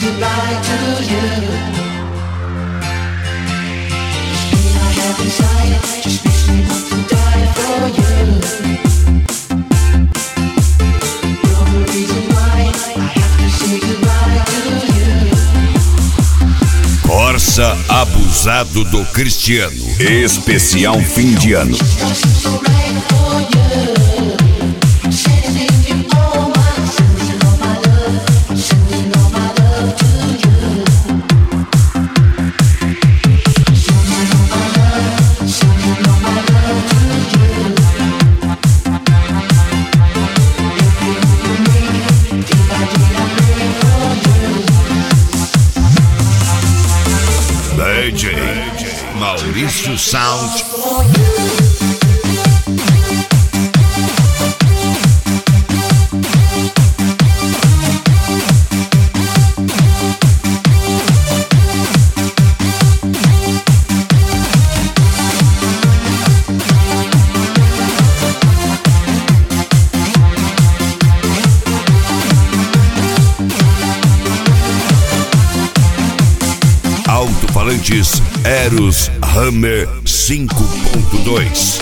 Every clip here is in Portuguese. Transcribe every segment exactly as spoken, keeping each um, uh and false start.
goodbye to you. This pain I have inside just makes me want to die for you. You're the reason why I have to say goodbye to you. Corsa Abusado do Cristiano. Especial fim de ano. D J Maurício Sound. Alto-falantes Eros Hammer cinco ponto dois.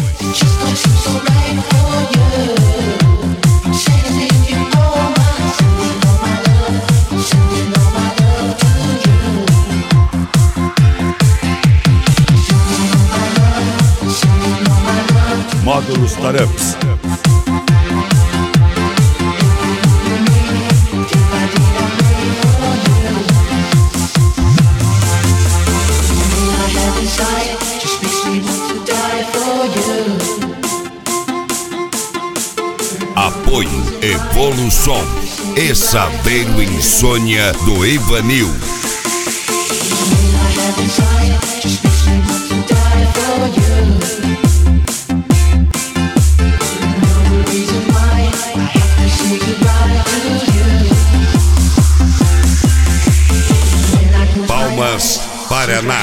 Módulos Taramps. Apoio Evolução e Sabeiro Insônia do Ivanil. Palmas, Paraná.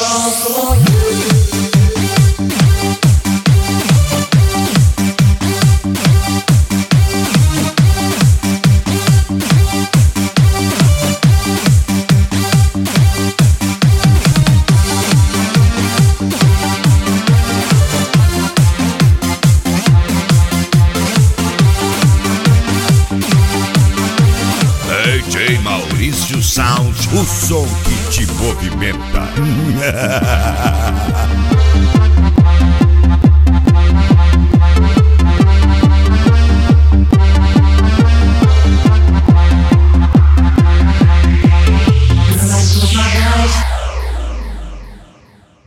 D J Maurício Sound, o som que te movimenta.